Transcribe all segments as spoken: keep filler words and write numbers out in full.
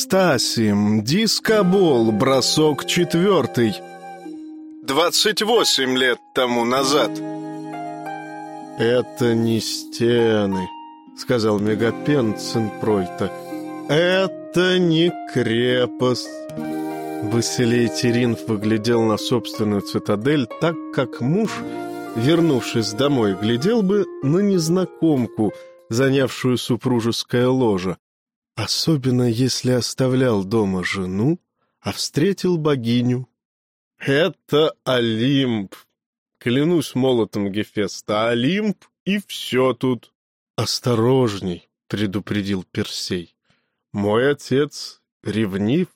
Стасим, дискобол, бросок четвертый. Двадцать восемь лет тому назад. «Это не стены», — сказал Мегапент сын Пройта. «Это не крепость». Басилей Теринф выглядел на собственную цитадель так, как муж, вернувшись домой, глядел бы на незнакомку, занявшую супружеское ложе, особенно если оставлял дома жену, а встретил богиню. «Это Олимп, клянусь молотом Гефеста, Олимп, и все тут». «Осторожней», — предупредил Персей, — «мой отец ревнив.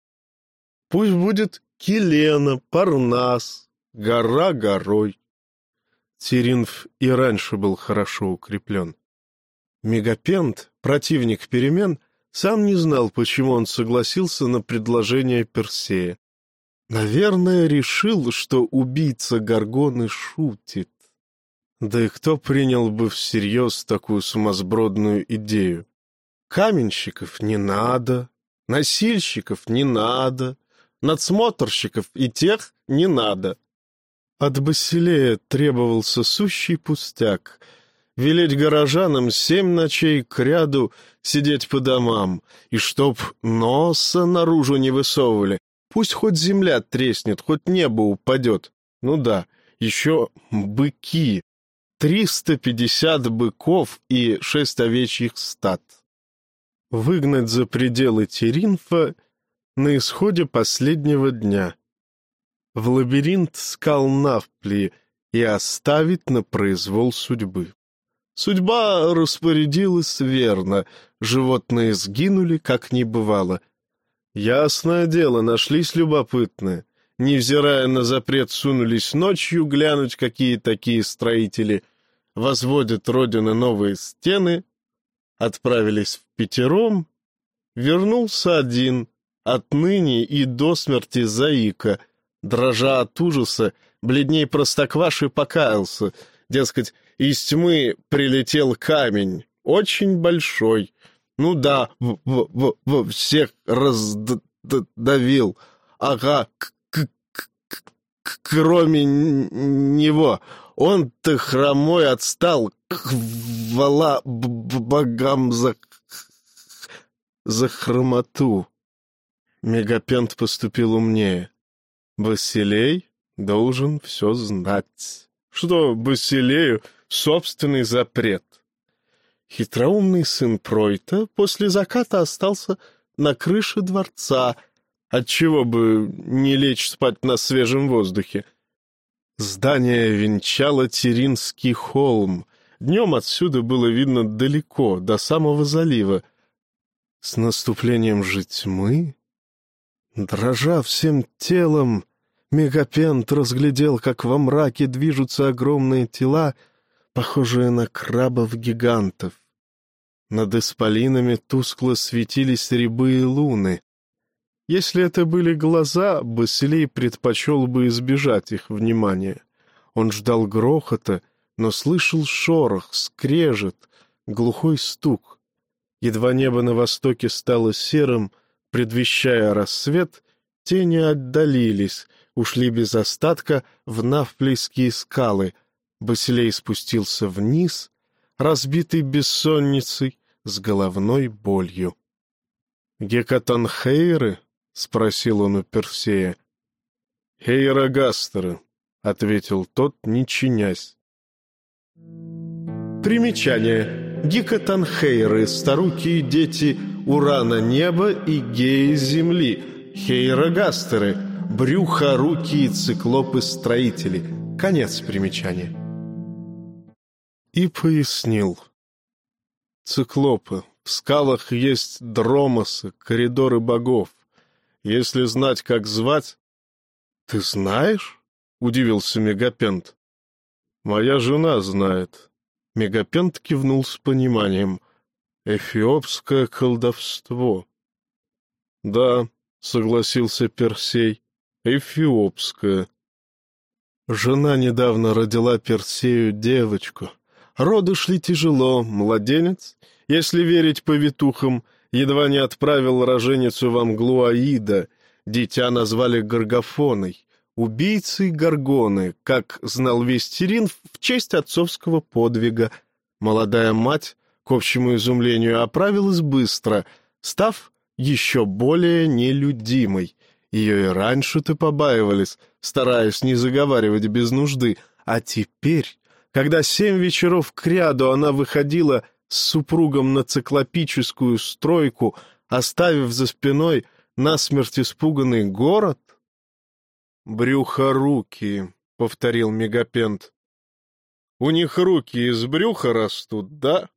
Пусть будет Килена, Парнас, гора горой». Теринф и раньше был хорошо укреплен. Мегапент, противник перемен, сам не знал, почему он согласился на предложение Персея. Наверное, решил, что убийца Горгоны шутит. Да и кто принял бы всерьез такую сумасбродную идею? Каменщиков не надо, носильщиков не надо, надсмотрщиков и тех не надо. От Басилея требовался сущий пустяк — велеть горожанам семь ночей кряду сидеть по домам, и чтоб носа наружу не высовывали. Пусть хоть земля треснет, хоть небо упадет. Ну да, еще быки. Триста пятьдесят быков и шесть овечьих стад. Выгнать за пределы Теринфа на исходе последнего дня. В лабиринт скал Навплии и оставить на произвол судьбы. Судьба распорядилась верно, животные сгинули, как не бывало. Ясное дело, нашлись любопытные. Невзирая на запрет, сунулись ночью глянуть, какие такие строители возводят родины новые стены. Отправились впятером. Вернулся один, отныне и до смерти заика. Дрожа от ужаса, бледней простокваши покаялся. Дескать, из тьмы прилетел камень, очень большой. Ну да, в, в, в, в всех раздавил. Ага, к, к, к, к, кроме него. Он-то хромой отстал. Хвала богам за, за хромоту. Мегапент поступил умнее. Басилей должен все знать. Что Басилею собственный запрет. Хитроумный сын Пройта после заката остался на крыше дворца, отчего бы не лечь спать на свежем воздухе. Здание венчало Теринский холм. Днем отсюда было видно далеко, до самого залива. С наступлением же тьмы, дрожа всем телом, Мегапент разглядел, как во мраке движутся огромные тела, похожие на крабов-гигантов. Над исполинами тускло светились рябые луны. Если это были глаза, Басилей предпочел бы избежать их внимания. Он ждал грохота, но слышал шорох, скрежет, глухой стук. Едва небо на востоке стало серым, предвещая рассвет, тени отдалились, ушли без остатка в Навплийские скалы. Басилей спустился вниз, разбитый бессонницей, с головной болью. «Гекатонхейры?» — спросил он у Персея. «Хейрогастеры», — ответил тот, не чинясь. Примечание. Гекатонхейры — старукие дети Урана неба и Геи земли. Хейрогастеры — брюхорукие циклопы-строители. Конец примечания. И пояснил. Циклопы. В скалах есть дромосы, коридоры богов. Если знать, как звать... — Ты знаешь? — удивился Мегапент. — Моя жена знает. Мегапент кивнул с пониманием. Эфиопское колдовство. — Да, — согласился Персей, — эфиопское. Жена недавно родила Персею девочку. Роды шли тяжело, младенец, если верить повитухам, едва не отправил роженицу во мглу Аида. Дитя назвали Горгофоной, убийцей Горгоны, как знал весь Тиринф, в честь отцовского подвига. Молодая мать, к общему изумлению, оправилась быстро, став еще более нелюдимой. Ее и раньше-то побаивались, стараясь не заговаривать без нужды, а теперь, когда семь вечеров кряду она выходила с супругом на циклопическую стройку, оставив за спиной насмерть испуганный город? «Брюхоруки», — повторил Мегапент. «У них руки из брюха растут, да?»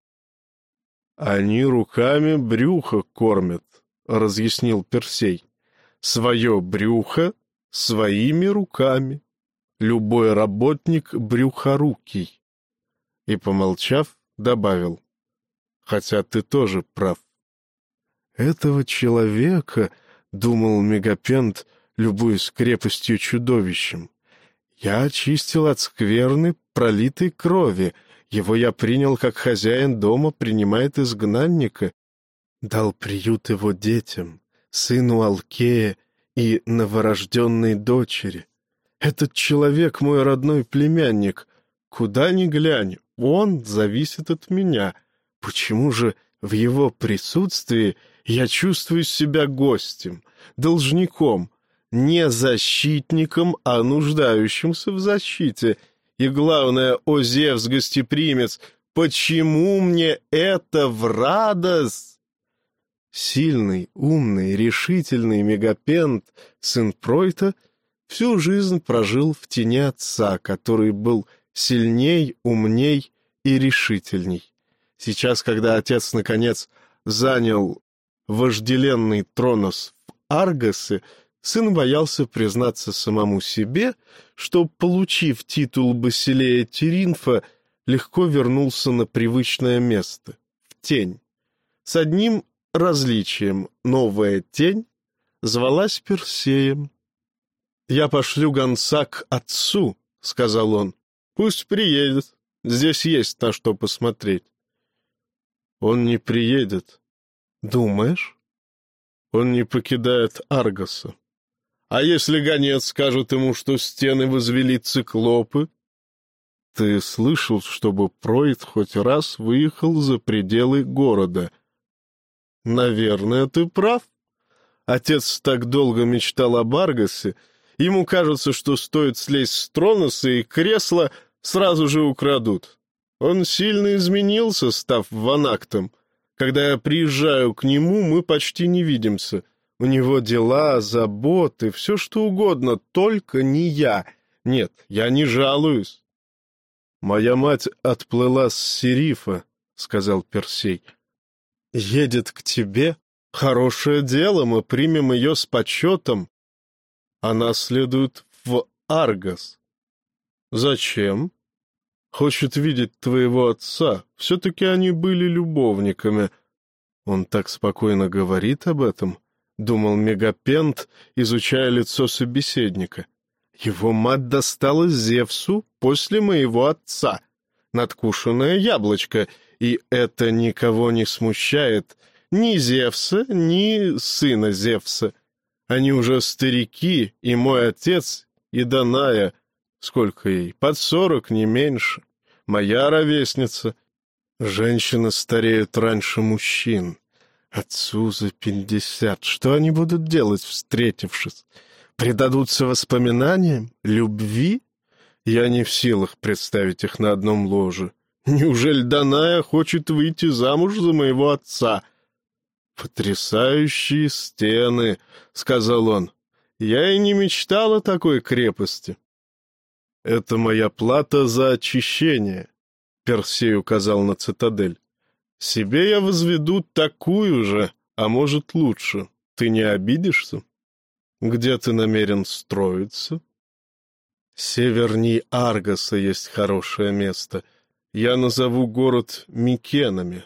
«Они руками брюхо кормят», — разъяснил Персей. «Свое брюхо своими руками. Любой работник брюхорукий». И, помолчав, добавил: «Хотя ты тоже прав». «Этого человека, — думал Мегапент, любуясь крепостью чудовищем, — я очистил от скверны, пролитой крови. Его я принял, как хозяин дома принимает изгнанника, дал приют его детям, сыну Алкея и новорожденной дочери. Этот человек — мой родной племянник. Куда ни глянь, он зависит от меня. Почему же в его присутствии я чувствую себя гостем, должником, не защитником, а нуждающимся в защите? И главное, о Зевс-гостеприимец, почему мне это в радость?» Сильный, умный, решительный Мегапент, сын Пройта, всю жизнь прожил в тени отца, который был сильней, умней и решительней. Сейчас, когда отец, наконец, занял вожделенный Тронос в Аргосе, сын боялся признаться самому себе, что, получив титул Басилея Тиринфа, легко вернулся на привычное место, в тень. С одним различием: новая тень звалась Персеем. «Я пошлю гонца к отцу», — сказал он. «Пусть приедет, здесь есть на что посмотреть». «Он не приедет». «Думаешь?» «Он не покидает Аргоса». «А если гонец скажет ему, что стены возвели циклопы?» «Ты слышал, чтобы Пройд хоть раз выехал за пределы города?» «Наверное, ты прав. Отец так долго мечтал об Аргосе, ему кажется, что стоит слезть с Троноса, и кресло сразу же украдут. Он сильно изменился, став ванактом. Когда я приезжаю к нему, мы почти не видимся. У него дела, заботы, все что угодно, только не я. Нет, я не жалуюсь». «Моя мать отплыла с Серифа», — сказал Персей. «Едет к тебе? Хорошее дело, мы примем ее с почетом. Она следует в Аргос». «Зачем?» «Хочет видеть твоего отца. Все-таки они были любовниками». «Он так спокойно говорит об этом», — думал Мегапент, изучая лицо собеседника. «Его мать досталась Зевсу после моего отца. Надкушенное яблочко, и это никого не смущает. Ни Зевса, ни сына Зевса. Они уже старики, и мой отец, и Даная, сколько ей, под сорок, не меньше. Моя ровесница. Женщины стареют раньше мужчин. Отцу за пятьдесят. Что они будут делать, встретившись? Предадутся воспоминаниям? Любви? Я не в силах представить их на одном ложе. Неужели Даная хочет выйти замуж за моего отца?» «Потрясающие стены», — сказал он. «Я и не мечтал о такой крепости». «Это моя плата за очищение», — Персей указал на цитадель. «Себе я возведу такую же, а может лучше. Ты не обидишься? Где ты намерен строиться?» «Северней Аргоса есть хорошее место. Я назову город Микенами».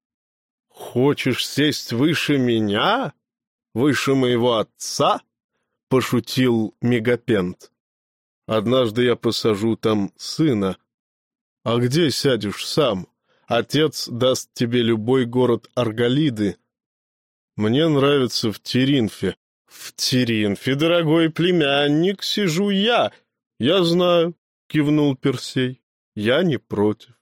«Хочешь сесть выше меня? Выше моего отца?» — пошутил Мегапент. «Однажды я посажу там сына. А где сядешь сам? Отец даст тебе любой город Арголиды. Мне нравится в Теринфе. В Теринфе, дорогой племянник, сижу я. Я знаю, кивнул Персей. Я не против.